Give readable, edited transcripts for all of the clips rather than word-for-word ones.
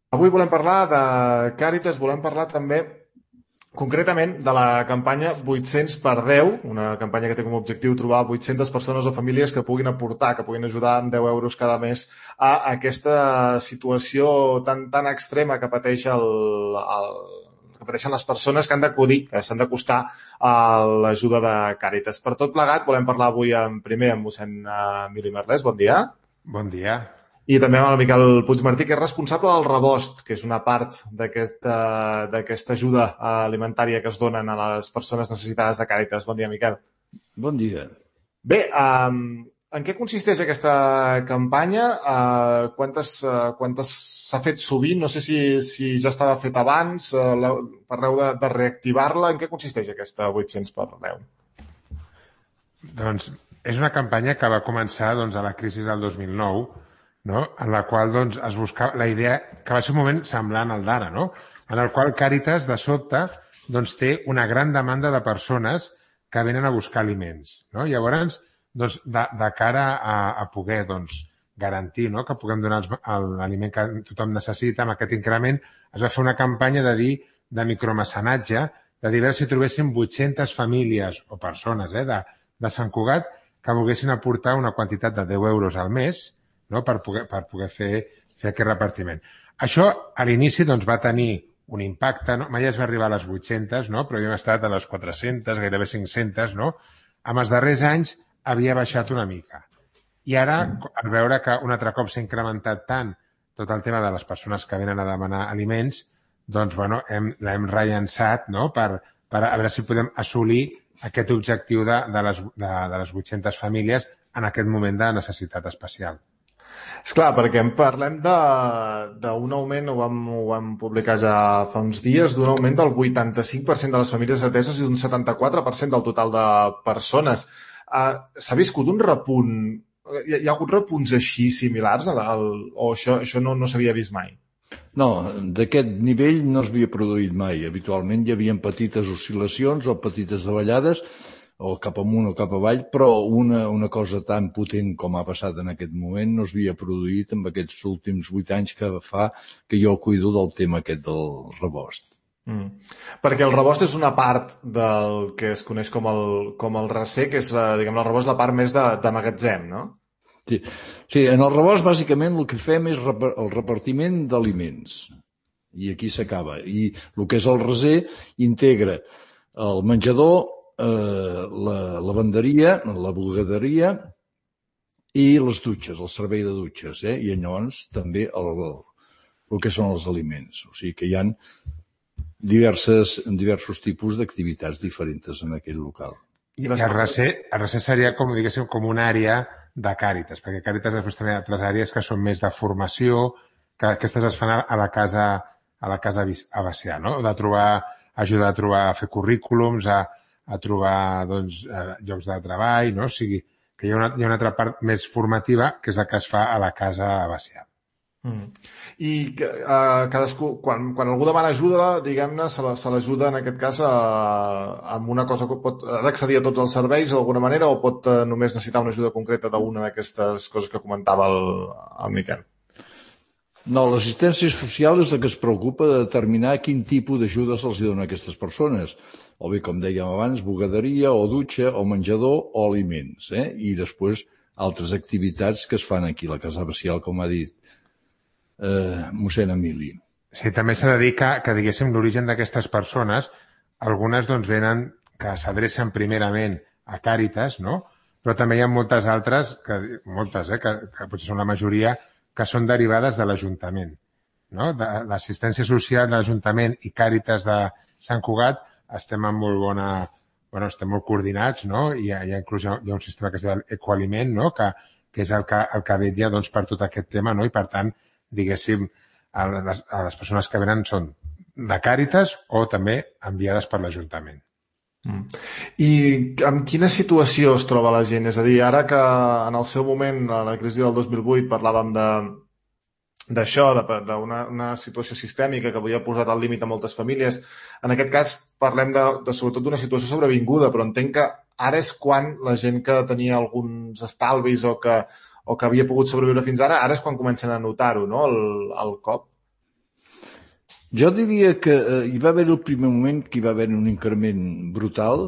Avui volem parlar de Càritas, volem parlar també concretament de la campanya 800 per 10, una campanya que té com a objectiu trobar 800 persones o famílies que puguin aportar, que puguin ajudar amb 10 euros cada mes a aquesta situació tan extrema que pateix que pateixen les persones que han d'acudir, que s'han d'acostar a l'ajuda de Càritas. Per tot plegat, volem parlar avui primer amb mossèn Emili Merlès. Bon dia. Bon dia. I també amb el Miquel Puigmartí, que és responsable del rebost, que és una part d'aquesta ajuda alimentària que es donen a les persones necessitades de Càritas. Bon dia, Miquel. Bon dia. Bé, en què consisteix aquesta campanya? Quantes s'ha fet sovint? No sé si ja estava fet abans. Parleu de reactivar-la. En què consisteix aquesta 800 per 10? Doncs és una campanya que va començar a la crisi del 2009, no? En la qual es buscava la idea, que va ser un moment semblant al d'ara, no? En el qual Càritas, de sobte, té una gran demanda de persones que venen a buscar aliments, no? Llavors, de cara a poder garantir, no?, que puguem donar l'aliment que tothom necessita amb aquest increment, es va fer una campanya de micromecenatge, de dir si trobéssim 800 famílies o persones de Sant Cugat que volguessin aportar una quantitat de 10 euros al mes, no?, per poder fer aquest repartiment. Això, a l'inici, va tenir un impacte, no? Mai es va arribar a les 800, no?, però havíem estat a les 400, gairebé 500, no? En els darrers anys havia baixat una mica. I ara, al veure que un altre cop s'ha incrementat tant tot el tema de les persones que venen a demanar aliments, l'hem rellançat, no?, per a veure si podem assolir aquest objectiu de les 800 famílies en aquest moment de necessitat especial. Esclar, perquè en parlem d'un augment, ho vam publicar ja fa uns dies, d'un augment del 85% de les famílies ateses i d'un 74% del total de persones. S'ha viscut un repunt, hi ha hagut repunts així similars o això no s'havia vist mai? No, d'aquest nivell no s'havia produït mai. Habitualment hi havia petites oscil·lacions o petites davallades, o cap amunt o cap avall, però una cosa tan potent com ha passat en aquest moment no s'havia produït en aquests últims 8 anys que fa que jo cuido del tema aquest del rebost. Perquè el rebost és una part del que es coneix com el recer, que és, diguem, el rebost la part més de magatzem, no? Sí, en el rebost bàsicament el que fem és el repartiment d'aliments. I aquí s'acaba. I el que és el recer integra el menjador, la lavanderia, la bugaderia i les dutxes, el servei de dutxes, i llavors també el que són els aliments. O sigui que hi ha diversos tipus d'activitats diferents en aquell local. I el recer seria, diguéssim, com una àrea de Càritas, perquè Càritas després també hi ha altres àrees que són més de formació, que aquestes es fan a la casa abacial, no? Ajudar a trobar, a fer currículums, a trobar llocs de treball, no? O sigui, que hi ha una altra part més formativa, que és la que es fa a la casa abacial. I cadascú, quan algú demana ajuda, diguem-ne, se l'ajuda en aquest cas amb una cosa que ha d'accedir a tots els serveis d'alguna manera, o pot només necessitar una ajuda concreta d'una d'aquestes coses que comentava el Miquel? No, l'assistència social és la que es preocupa de determinar quin tipus d'ajuda se'ls dona a aquestes persones. O bé, com dèiem abans, bugaderia, o dutxa, o menjador, o aliments. I després altres activitats que es fan aquí a la casa abacial, com ha dit mossèn Emili. Sí, també s'ha de dir que diguéssim, l'origen d'aquestes persones, algunes venen que s'adrecen primerament a Càritas, no? Però també hi ha moltes altres, que potser són la majoria, que són derivades de l'Ajuntament, no? De l'assistència social de l'Ajuntament i Càritas de Sant Cugat estem en molt bona... estem molt coordinats, no? Hi ha inclús un sistema que es diu Ecoaliment, no? Que és el que vetlla per tot aquest tema, no? I per tant, diguéssim, les persones que venen són de Càritas o també enviades per l'Ajuntament. I en quina situació es troba la gent? És a dir, ara que en el seu moment, a la crisi del 2008, parlàvem d'això, d'una situació sistèmica que havia posat al límit a moltes famílies, en aquest cas parlem sobretot d'una situació sobrevinguda, però entenc que ara és quan la gent que tenia alguns estalvis o que havia pogut sobreviure fins ara és quan comencen a notar-ho, no?, el cop. Jo diria que hi va haver el primer moment que hi va haver un increment brutal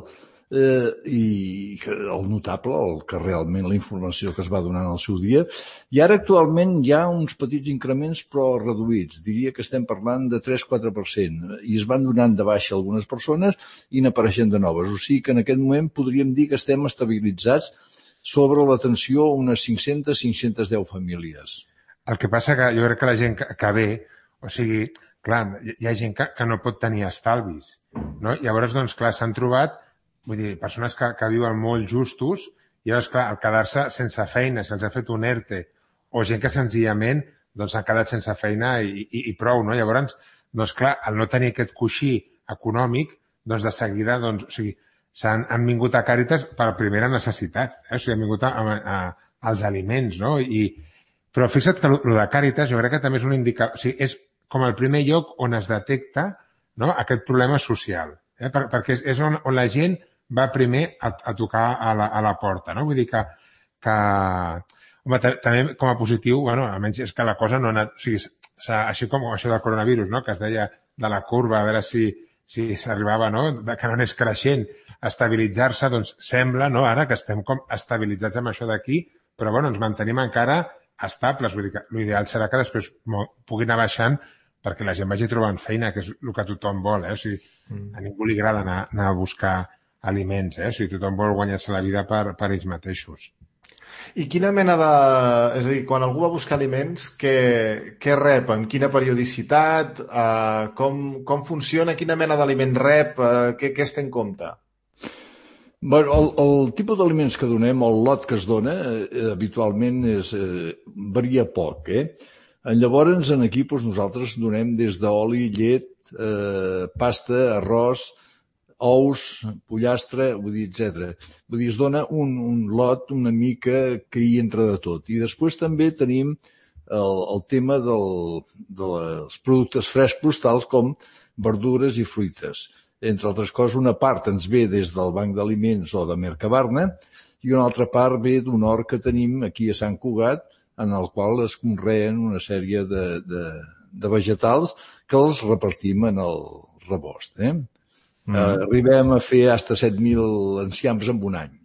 i el notable, el que realment la informació que es va donar en el seu dia, i ara actualment hi ha uns petits increments però reduïts. Diria que estem parlant de 3-4%, i es van donant de baixa algunes persones i n'apareixen de noves. O sigui que en aquest moment podríem dir que estem estabilitzats sobre l'atenció a unes 500-510 famílies. El que passa que jo crec que la gent que ve, o sigui, clar, hi ha gent que no pot tenir estalvis, no? Llavors, doncs, clar, s'han trobat, vull dir, persones que viuen molt justos, i llavors, clar, al quedar-se sense feina, se'ls ha fet un ERTE, o gent que senzillament doncs, ha quedat sense feina i prou, no? Llavors, doncs, clar, al no tenir aquest coixí econòmic, doncs, de seguida, doncs, o sigui, han vingut a Càritas per primera necessitat, o sigui, han vingut als aliments, no? Però fixa't que el de Càritas jo crec que també és un indicador, o sigui, és com el primer lloc on es detecta, no, aquest problema social, perquè és on la gent va primer a tocar a la porta, no? Vull dir que home, també com a positiu, bueno, almenys és que la cosa no ha anat, o sigui, així com això del coronavirus, no, que es deia de la curva, a veure si s'arribava, no, que no anés creixent, a estabilitzar-se, doncs sembla, no, ara que estem com estabilitzats amb això d'aquí, però bueno, ens mantenim encara estables, vull dir que l'ideal serà que després pugui anar baixant perquè la gent vagi trobant feina, que és el que tothom vol, O sigui, a ningú li agrada anar a buscar aliments, O sigui, tothom vol guanyar-se la vida per ells mateixos. I quina mena de... És a dir, quan algú va buscar aliments, què rep? En quina periodicitat? Com funciona? Quina mena d'aliment rep? Què es té en compte? Bueno, el tipus d'aliments que donem, el lot que es dona, habitualment varia poc, Llavors, aquí nosaltres donem des d'oli, llet, pasta, arròs, ous, pollastre, vull dir, etc. Vull dir, es dona un lot una mica que hi entra de tot. I després també tenim el tema dels productes frescos, tals com verdures i fruites. Entre altres coses, una part ens ve des del Banc d'Aliments o de Mercabarna i una altra part ve d'un hort que tenim aquí a Sant Cugat, en el qual es conreen una sèrie de vegetals que els repartim en el rebost. Arribem a fer fins a 7.000 enciams en un any.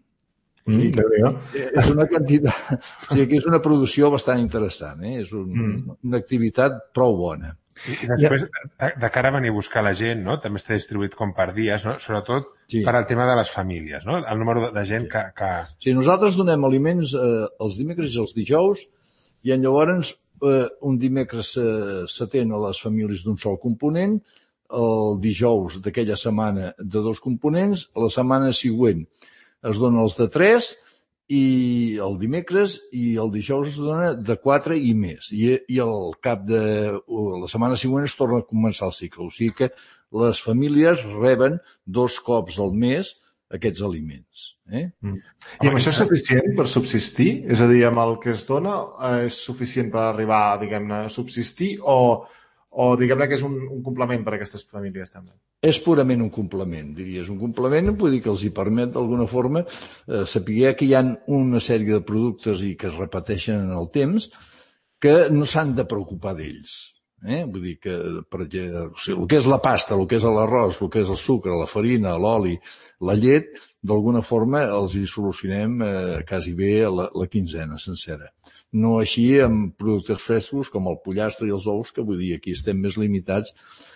És una quantitat, o sigui que és una producció bastant interessant, és una activitat prou bona. I després, de cara a venir a buscar la gent, no? També està distribuït com per dies, no? Sobretot per al tema de les famílies, no? El número de gent que... Sí, nosaltres donem aliments els dimecres i els dijous, i llavors un dimecres s'atén a les famílies d'un sol component, el dijous d'aquella setmana de 2 components, la setmana següent es dona els de 3, i el dimecres i el dijous es dona de 4 i més. I al cap de la setmana següent es torna a començar el cicle. O sigui que les famílies reben 2 cops al mes aquests aliments. I amb això és suficient per subsistir? És a dir, amb el que es dona és suficient per arribar, diguem-ne, a subsistir o diguem-ne que és un complement per a aquestes famílies també? És purament un complement, diries. Un complement vull dir que els hi permet d'alguna forma saber que hi ha una sèrie de productes i que es repeteixen en el temps que no s'han de preocupar d'ells. Vull dir que, per exemple, o sigui, el que és la pasta, el que és l'arròs, el que és el sucre, la farina, l'oli, la llet, d'alguna forma els hi solucionem quasi bé la quinzena sencera. No així amb productes frescos com el pollastre i els ous, que vull dir aquí estem més limitats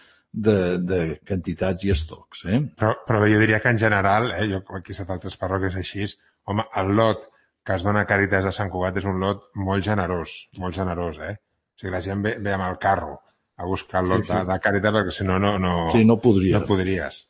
de quantitats i estocs. Però jo diria que en general, jo aquí a altres parròquies així, home, el lot que es dona a Càritas de Sant Cugat és un lot molt generós, O sigui, la gent ve amb el carro a buscar el lot de Càritas perquè si no, no podries.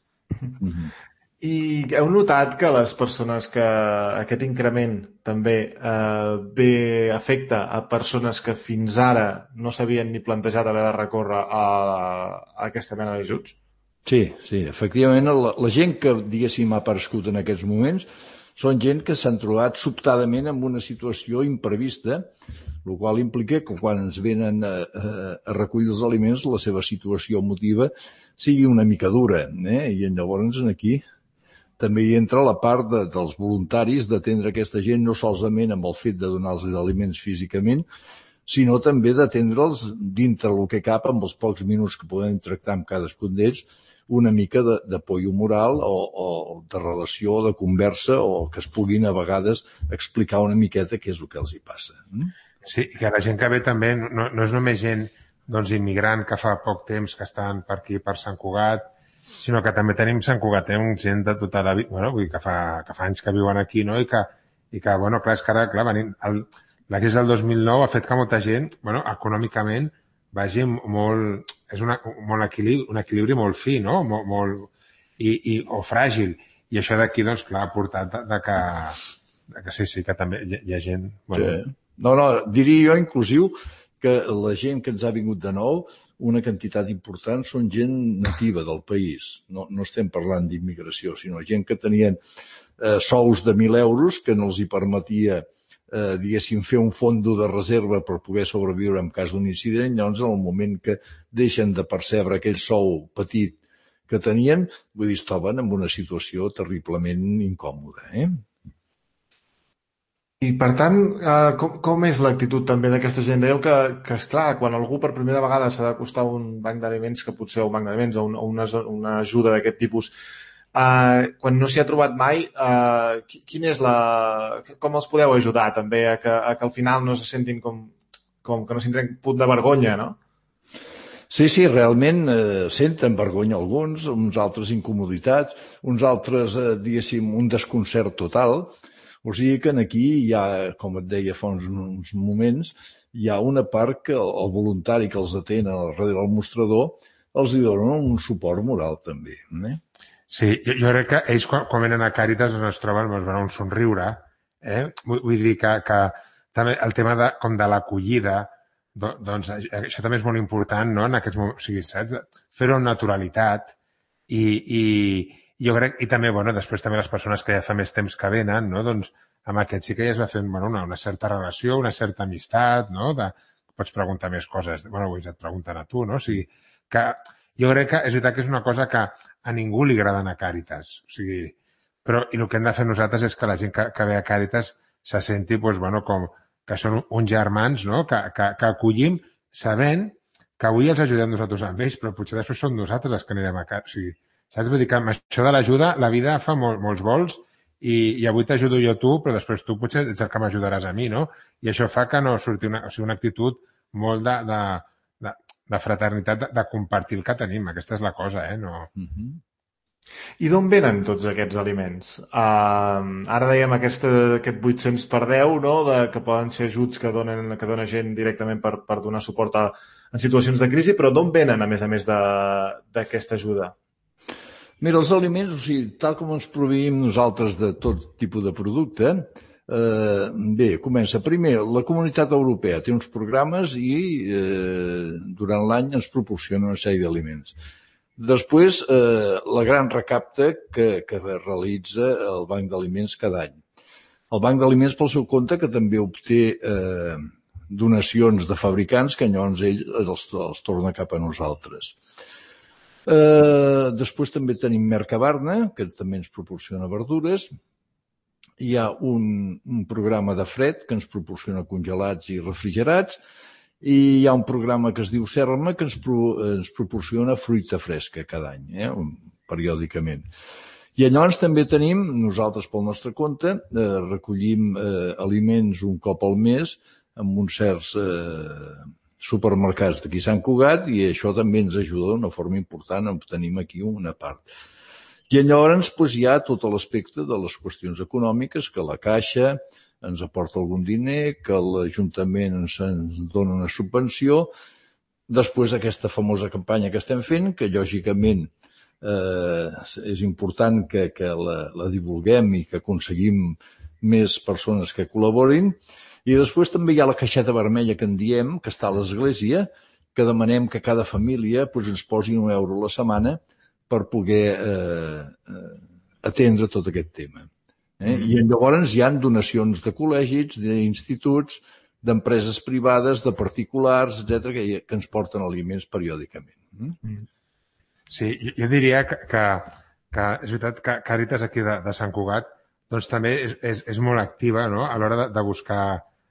I heu notat que les persones que aquest increment també afecta a persones que fins ara no s'havien ni plantejat haver de recórrer a aquesta mena d'ajuts? Sí, efectivament, la gent que, diguéssim, ha aparegut en aquests moments són gent que s'han trobat sobtadament en una situació imprevista, el qual implica que quan ens venen a recollir els aliments la seva situació emotiva sigui una mica dura, i llavors aquí també hi entra la part dels voluntaris d'atendre aquesta gent no solament amb el fet de donar-los aliments físicament, sinó també d'atendre'ls dintre el que cap, amb els pocs minuts que podem tractar amb cadascun d'ells, una mica d'apoyo moral o de relació, de conversa, o que es puguin a vegades explicar una miqueta què és el que els hi passa. Sí, que la gent que ve també no és només gent immigrant que fa poc temps que estan per aquí, per Sant Cugat, sinó que també tenim Sant Cugatenc, gent de tota la vida, vull dir que fa anys que viuen aquí, no? I que clar, és que ara, venint, la crisi del 2009 ha fet que molta gent, econòmicament, vagi molt... És un equilibri molt fi, no? O fràgil. I això d'aquí, doncs, clar, ha portat que sí, que també hi ha gent... Sí. No, diria jo, inclusiu, que la gent que ens ha vingut de nou, una quantitat important són gent nativa del país. No estem parlant d'immigració, sinó gent que tenien sous de 1.000 euros que no els hi permetia, diguéssim, fer un fondo de reserva per poder sobreviure en cas d'un incident. Llavors, en el moment que deixen de percebre aquell sou petit que tenien, vull dir, es troben en una situació terriblement incòmoda, I, per tant, com és l'actitud també d'aquesta gent? Dèieu que, esclar, quan algú per primera vegada s'ha d'acostar a un banc d'aliments, que potser un banc d'aliments o una ajuda d'aquest tipus, quan no s'hi ha trobat mai, quin és com els podeu ajudar també a que al final no se sentin com que no senten punt de vergonya, no? Sí, realment senten vergonya alguns, uns altres incomoditats, uns altres, diguéssim, un desconcert total. O sigui que aquí hi ha, com et deia fa uns moments, hi ha una part que el voluntari que els atén darrere del mostrador els hi donen un suport moral també. Sí, jo crec que ells quan venen a Càritas es troben un somriure. Vull dir que també el tema com de l'acollida, doncs això també és molt important, no? En aquests moments, o sigui, saps? Fer-ho amb naturalitat i jo crec, i també, després també les persones que ja fa més temps que venen, no? Doncs amb aquest sí que ja es va fent una certa relació, una certa amistat, no? Pots preguntar més coses, et pregunten a tu, no? O sigui, que jo crec que és veritat que és una cosa que a ningú li agrada anar a Càritas, o sigui, però i el que hem de fer nosaltres és que la gent que ve a Càritas se senti, com que són uns germans, no? Que acollim sabent que avui els ajudem nosaltres amb ells, però potser després són nosaltres els que anirem a Càritas, o sigui, saps? Vull dir que amb això de l'ajuda, la vida fa molts vols i avui t'ajudo jo a tu, però després tu potser ets el que m'ajudaràs a mi, no? I això fa que no surti una actitud molt de fraternitat, de compartir el que tenim. Aquesta és la cosa, no? I d'on venen tots aquests aliments? Ara dèiem aquest 800 per 10, no? Que poden ser ajuts que dona gent directament per donar suport en situacions de crisi, però d'on venen, a més d'aquesta ajuda? Mira, els aliments, o sigui, tal com ens proveïm nosaltres de tot tipus de producte, bé, comença. Primer, la Comunitat Europea té uns programes i durant l'any ens proporciona una sèrie d'aliments. Després, la gran recapta que realitza el Banc d'Aliments cada any. El Banc d'Aliments, pel seu compte, que també obté donacions de fabricants que llavors ells els torna cap a nosaltres. Després també tenim Mercabarna, que també ens proporciona verdures. Hi ha un programa de fred que ens proporciona congelats i refrigerats i hi ha un programa que es diu Serma que ens proporciona fruita fresca cada any, periòdicament. I llavors també tenim, nosaltres pel nostre compte, recollim aliments un cop al mes amb uns certs supermercats d'aquí Sant Cugat i això també ens ajuda d'una forma important, tenim aquí una part. I llavors hi ha tot l'aspecte de les qüestions econòmiques, que la Caixa ens aporta algun diner, que l'Ajuntament ens dona una subvenció. Després aquesta famosa campanya que estem fent, que lògicament és important que la divulguem i que aconseguim més persones que col·laborin. I després també hi ha la caixeta vermella que en diem, que està a l'església, que demanem que cada família ens posi €1 a la setmana per poder atendre tot aquest tema. I llavors hi ha donacions de col·legis, d'instituts, d'empreses privades, de particulars, etc que ens porten aliments periòdicament. Sí, jo diria que és veritat que Càritas aquí de Sant Cugat doncs també és molt activa, no? A l'hora de buscar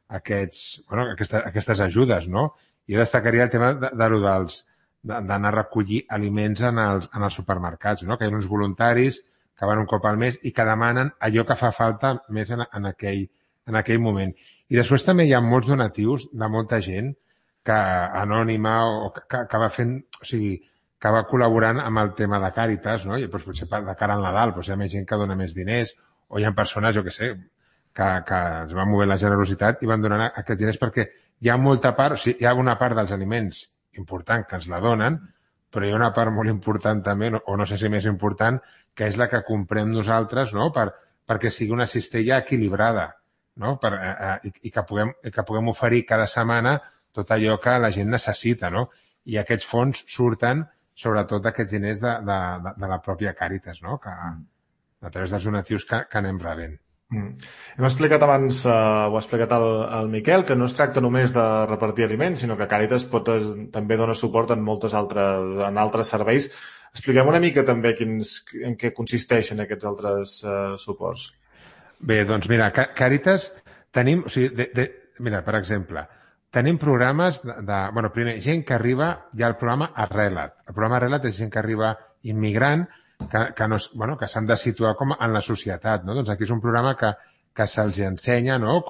aquestes ajudes, no? Jo destacaria el tema d'anar a recollir aliments en els supermercats, no? Que hi ha uns voluntaris que van un cop al mes i que demanen allò que fa falta més en aquell moment. I després també hi ha molts donatius de molta gent que anònima o que va fent, o sigui, que va col·laborant amb el tema de Càritas, no? I doncs, potser de cara al Nadal hi ha més gent que dona més diners, o hi ha persones, jo què sé, que es van mover la generositat i van donant aquests diners perquè hi ha molta part, o sigui, hi ha una part dels aliments important que ens la donen, però hi ha una part molt important també, o no sé si més important, que és la que comprem nosaltres, no? Perquè sigui una cistella equilibrada, no? I que puguem oferir cada setmana tot allò que la gent necessita, no? I aquests fons surten sobretot d'aquests diners de la pròpia Càritas, no? A través dels donatius que anem rebent. Hem explicat abans, ho ha explicat el Miquel, que no es tracta només de repartir aliments, sinó que Càritas també dona suport en altres serveis. Expliquem una mica també en què consisteixen aquests altres suports. Bé, doncs mira, Càritas tenim, o sigui, mira, per exemple, tenim programes bueno, primer, gent que arriba, hi ha el programa Arrela't. El programa Arrela't és gent que arriba immigrant, que s'han de situar com en la societat, no? Doncs aquí és un programa que se'ls ensenya, no?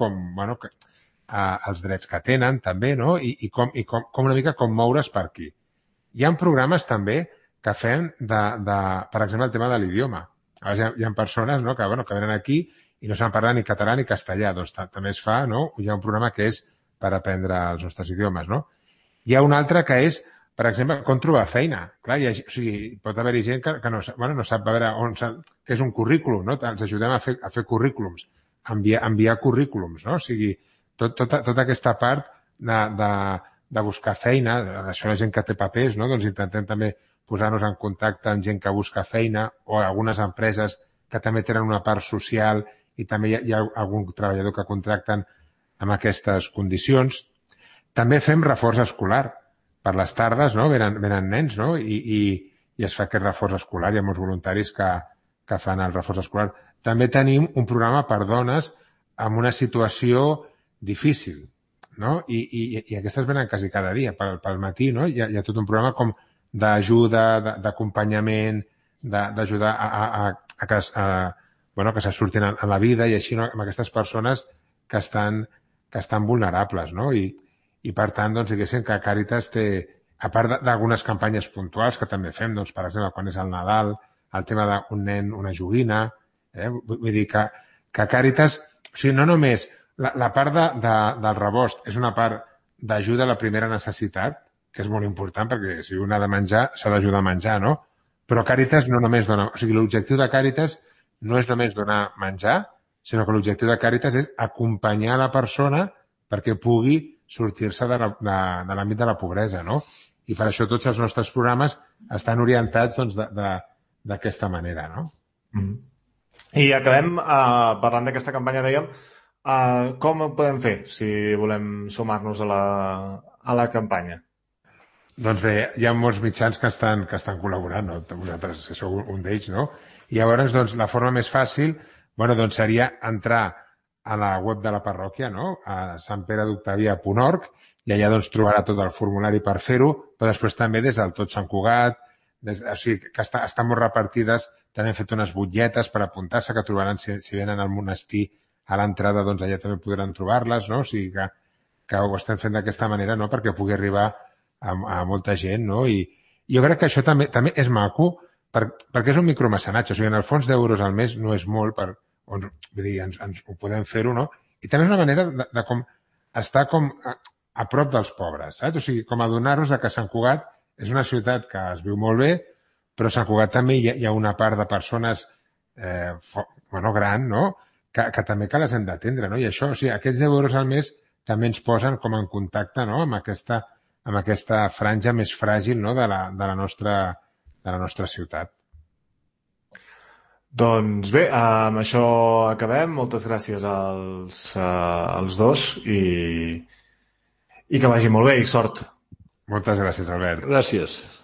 Els drets que tenen, també, no? I com una mica com moure's per aquí. Hi ha programes també que fem per exemple, el tema de l'idioma. Hi ha persones, no? que venen aquí i no saben parlar ni català ni castellà. Doncs també es fa, no? Hi ha un programa que és per aprendre els nostres idiomes, no? Hi ha un altre que és, per exemple, com trobar feina. Clar, pot haver-hi gent que no sap veure què és un currículum, no? Els ajudem a fer currículums, enviar currículums, no? O sigui, tota aquesta part de buscar feina, això la gent que té papers, no? Doncs intentem també posar-nos en contacte amb gent que busca feina o algunes empreses que també tenen una part social i també hi ha algun treballador que contracten amb aquestes condicions. També fem reforç escolar. Per les tardes, no? Venen nens, no? I es fa aquest reforç escolar. Hi ha molts voluntaris que fan el reforç escolar. També tenim un programa per dones amb una situació difícil, no? I aquestes venen quasi cada dia. Pel matí, no? Hi ha tot un programa com d'ajuda, d'acompanyament, d'ajudar que se surtin en la vida i així, no? Amb aquestes persones que estan vulnerables, no? I per tant, doncs, diguéssim que Càritas té, a part d'algunes campanyes puntuals que també fem, doncs, per exemple, quan és el Nadal, el tema d'un nen, una joguina, vull dir que Càritas, o sigui, no només la part del rebost és una part d'ajuda a la primera necessitat, que és molt important perquè si un ha de menjar, s'ha d'ajudar a menjar, no? Però Càritas no només dona... O sigui, l'objectiu de Càritas no és només donar menjar, sinó que l'objectiu de Càritas és acompanyar la persona perquè pugui sortir-se de l'àmbit de la pobresa, no? I per això tots els nostres programes estan orientats doncs, d'aquesta manera, no? I acabem parlant d'aquesta campanya, dèiem, com ho podem fer si volem sumar-nos a la campanya? Doncs bé, hi ha molts mitjans que estan col·laborant, no? Vosaltres sou un d'ells, no? I llavors, doncs, la forma més fàcil doncs seria entrar a la web de la parròquia, no? A santperedoctavia.org, i allà doncs trobarà tot el formulari per fer-ho, però després també des del tot Sant Cugat, o sigui, que estan molt repartides, també hem fet unes butlletes per apuntar-se, que trobaran si venen al monestir a l'entrada, doncs allà també podran trobar-les, no? O sigui que ho estem fent d'aquesta manera, no? Perquè pugui arribar a molta gent, no? I jo crec que això també és maco, perquè és un micromecenatge, o sigui, en el fons d'€10 al mes no és molt vull dir, ens ho podem fer-ho, no? I també és una manera de com estar com a prop dels pobres, saps? O sigui, com adonar-nos que Sant Cugat és una ciutat que es viu molt bé, però a Sant Cugat també hi ha una part de persones gran, no? Que també que les hem d'atendre, no? I això, o sigui, aquests €10 al mes també ens posen com en contacte, no? amb aquesta franja més fràgil, no? de la nostra ciutat. Doncs bé, amb això acabem. Moltes gràcies als dos i que vagi molt bé i sort. Moltes gràcies, Albert. Gràcies.